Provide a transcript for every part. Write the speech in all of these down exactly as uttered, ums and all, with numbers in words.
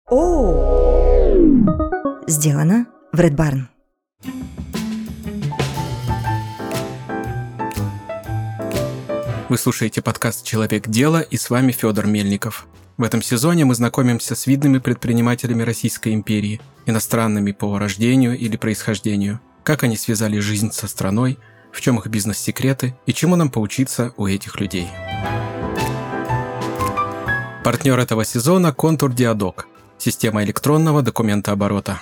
О! Сделано в Red Barn. Вы слушаете подкаст «Человек дела» и с вами Федор Мельников. В этом сезоне мы знакомимся с видными предпринимателями Российской империи, иностранными по рождению или происхождению, как они связали жизнь со страной, в чем их бизнес-секреты и чему нам поучиться у этих людей. Партнер этого сезона – Контур Диадок, система электронного документооборота.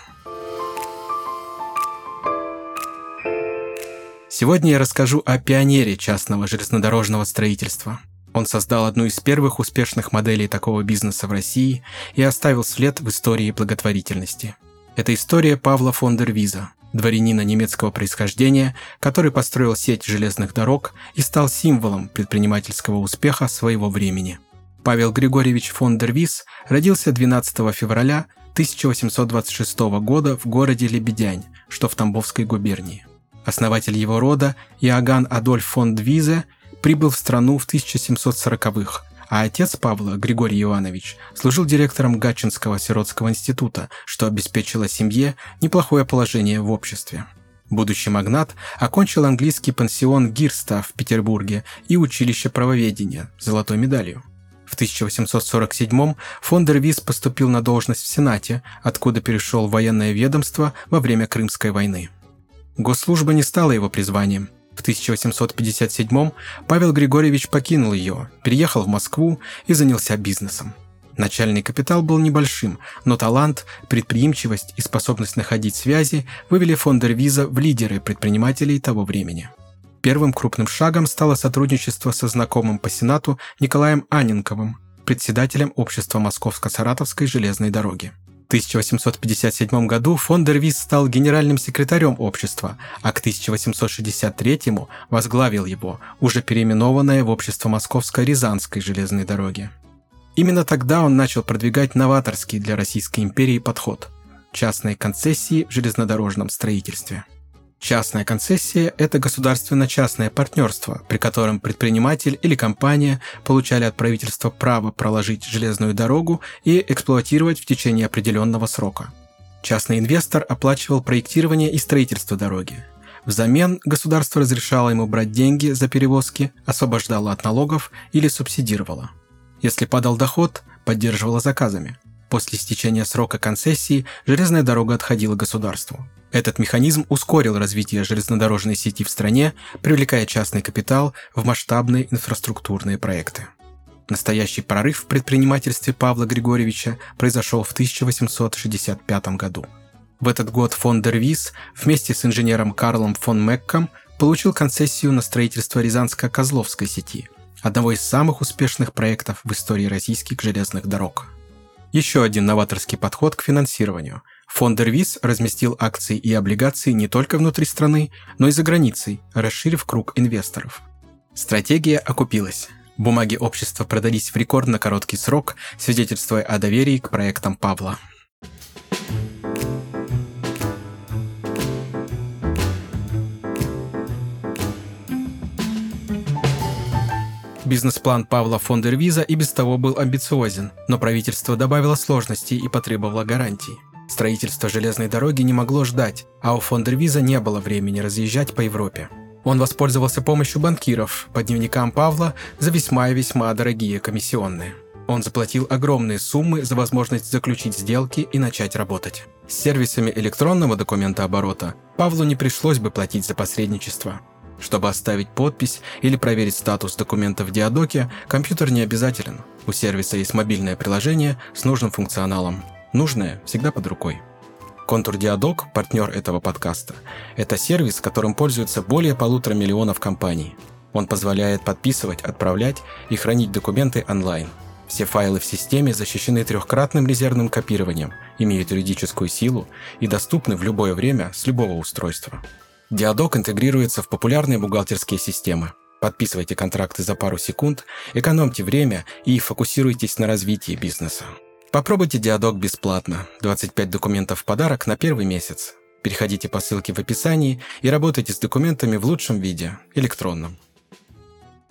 Сегодня я расскажу о пионере частного железнодорожного строительства. Он создал одну из первых успешных моделей такого бизнеса в России и оставил след в истории благотворительности. Это история Павла фон дер Виза, дворянина немецкого происхождения, который построил сеть железных дорог и стал символом предпринимательского успеха своего времени. Павел Григорьевич фон дер Виз родился двенадцатого февраля тысяча восемьсот двадцать шестого года в городе Лебедянь, что в Тамбовской губернии. Основатель его рода, Иоганн Адольф фон Двизе, прибыл в страну в тысяча семьсот сороковых, а отец Павла, Григорий Иванович, служил директором Гатчинского сиротского института, что обеспечило семье неплохое положение в обществе. Будущий магнат окончил английский пансион Гирста в Петербурге и училище правоведения с золотой медалью. В тысяча восемьсот сорок седьмом фон дер Виз поступил на должность в Сенате, откуда перешел в военное ведомство во время Крымской войны. Госслужба не стала его призванием. В тысяча восемьсот пятьдесят седьмом Павел Григорьевич покинул ее, переехал в Москву и занялся бизнесом. Начальный капитал был небольшим, но талант, предприимчивость и способность находить связи вывели фон дер Виза в лидеры предпринимателей того времени. Первым крупным шагом стало сотрудничество со знакомым по Сенату Николаем Анненковым, председателем общества Московско-Саратовской железной дороги. В тысяча восемьсот пятьдесят седьмом году фон дер Виз стал генеральным секретарем общества, а к тысяча восемьсот шестьдесят третьему возглавил его, уже переименованное в общество Московско-Рязанской железной дороги. Именно тогда он начал продвигать новаторский для Российской империи подход – частные концессии в железнодорожном строительстве. Частная концессия – это государственно-частное партнерство, при котором предприниматель или компания получали от правительства право проложить железную дорогу и эксплуатировать в течение определенного срока. Частный инвестор оплачивал проектирование и строительство дороги. Взамен государство разрешало ему брать деньги за перевозки, освобождало от налогов или субсидировало. Если падал доход, поддерживало заказами. После истечения срока концессии железная дорога отходила государству. Этот механизм ускорил развитие железнодорожной сети в стране, привлекая частный капитал в масштабные инфраструктурные проекты. Настоящий прорыв в предпринимательстве Павла Григорьевича произошел в тысяча восемьсот шестьдесят пятом году. В этот год фон дер Виз вместе с инженером Карлом фон Мекком получил концессию на строительство Рязанско-Козловской сети, одного из самых успешных проектов в истории российских железных дорог. Еще один новаторский подход к финансированию. Фон дер Виз разместил акции и облигации не только внутри страны, но и за границей, расширив круг инвесторов. Стратегия окупилась. Бумаги общества продались в рекордно короткий срок, свидетельствуя о доверии к проектам Павла. Бизнес-план Павла фон дер Виза и без того был амбициозен, но правительство добавило сложностей и потребовало гарантий. Строительство железной дороги не могло ждать, а у фон дер Виза не было времени разъезжать по Европе. Он воспользовался помощью банкиров по дневникам Павла за весьма и весьма дорогие комиссионные. Он заплатил огромные суммы за возможность заключить сделки и начать работать. С сервисами электронного документооборота Павлу не пришлось бы платить за посредничество. Чтобы оставить подпись или проверить статус документа в Диадоке, компьютер не обязателен. У сервиса есть мобильное приложение с нужным функционалом. Нужное всегда под рукой. Контур Диадок, партнер этого подкаста, это сервис, которым пользуются более полутора миллионов компаний. Он позволяет подписывать, отправлять и хранить документы онлайн. Все файлы в системе защищены трехкратным резервным копированием, имеют юридическую силу и доступны в любое время с любого устройства. Диадок интегрируется в популярные бухгалтерские системы. Подписывайте контракты за пару секунд, экономьте время и фокусируйтесь на развитии бизнеса. Попробуйте Диадок бесплатно. двадцать пять документов в подарок на первый месяц. Переходите по ссылке в описании и работайте с документами в лучшем виде – электронном.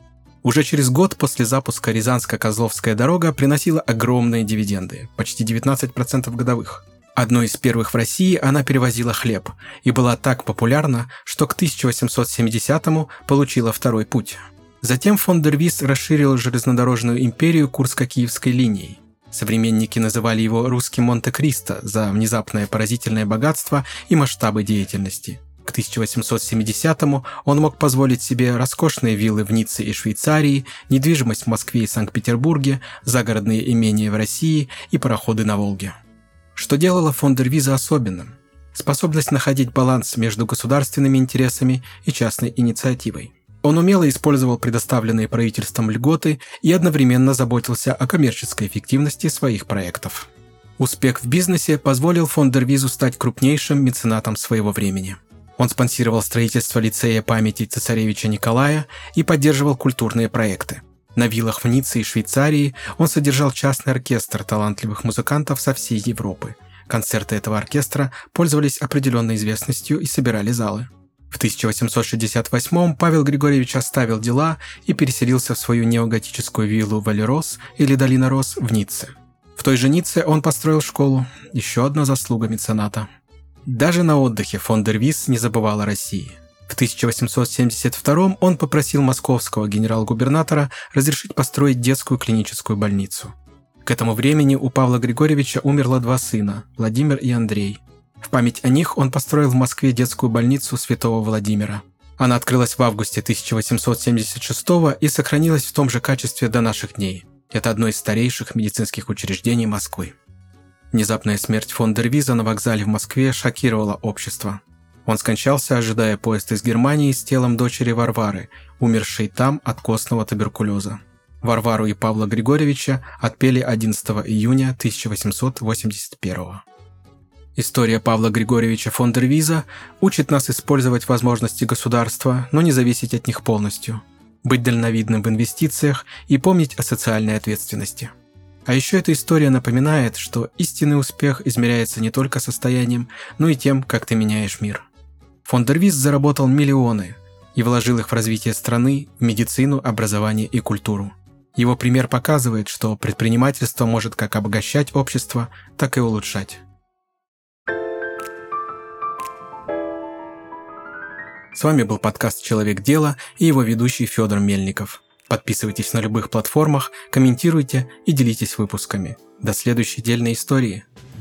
Уже через год после запуска Рязанско-Козловская дорога приносила огромные дивиденды, почти девятнадцать процентов годовых. Одной из первых в России она перевозила хлеб и была так популярна, что к тысяча восемьсот семидесятому получила второй путь. Затем Фондервис расширил железнодорожную империю Курско-Киевской линией. Современники называли его «русским Монте-Кристо» за внезапное поразительное богатство и масштабы деятельности. К тысяча восемьсот семидесятому он мог позволить себе роскошные виллы в Ницце и Швейцарии, недвижимость в Москве и Санкт-Петербурге, загородные имения в России и пароходы на Волге. Что делало Фондервиза особенным? Способность находить баланс между государственными интересами и частной инициативой. Он умело использовал предоставленные правительством льготы и одновременно заботился о коммерческой эффективности своих проектов. Успех в бизнесе позволил Фондервизу стать крупнейшим меценатом своего времени. Он спонсировал строительство лицея памяти цесаревича Николая и поддерживал культурные проекты. На виллах в Ницце и Швейцарии он содержал частный оркестр талантливых музыкантов со всей Европы. Концерты этого оркестра пользовались определенной известностью и собирали залы. В тысяча восемьсот шестьдесят восьмом Павел Григорьевич оставил дела и переселился в свою неоготическую виллу Валли-Рос или Долина Рос в Ницце. В той же Ницце он построил школу, еще одна заслуга мецената. Даже на отдыхе Фондервис не забывал о России. В тысяча восемьсот семьдесят втором он попросил московского генерал-губернатора разрешить построить детскую клиническую больницу. К этому времени у Павла Григорьевича умерло два сына – Владимир и Андрей. В память о них он построил в Москве детскую больницу Святого Владимира. Она открылась в августе тысяча восемьсот семьдесят шестого и сохранилась в том же качестве до наших дней. Это одно из старейших медицинских учреждений Москвы. Внезапная смерть Фондервиза на вокзале в Москве шокировала общество. Он скончался, ожидая поезд из Германии с телом дочери Варвары, умершей там от костного туберкулеза. Варвару и Павла Григорьевича отпели одиннадцатого июня тысяча восемьсот восемьдесят первого. История Павла Григорьевича Фондервиза учит нас использовать возможности государства, но не зависеть от них полностью, быть дальновидным в инвестициях и помнить о социальной ответственности. А еще эта история напоминает, что истинный успех измеряется не только состоянием, но и тем, как ты меняешь мир. Фондервис заработал миллионы и вложил их в развитие страны, в медицину, образование и культуру. Его пример показывает, что предпринимательство может как обогащать общество, так и улучшать. С вами был подкаст «Человек дела» и его ведущий Федор Мельников. Подписывайтесь на любых платформах, комментируйте и делитесь выпусками. До следующей дельной истории.